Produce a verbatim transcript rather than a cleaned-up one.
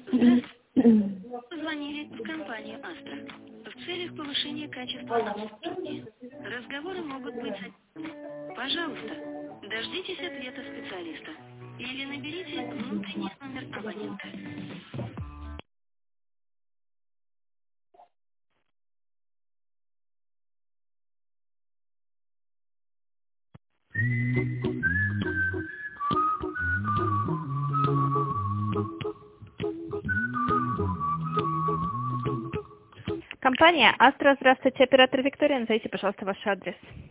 Позвонили в компанию Астра. В целях повышения качества обслуживания. Разговоры могут быть записаны. Пожалуйста, дождитесь ответа специалиста. Или наберите внутренний номер абонента. Компания Астра, здравствуйте, оператор Виктория, назовите, пожалуйста, ваш адрес.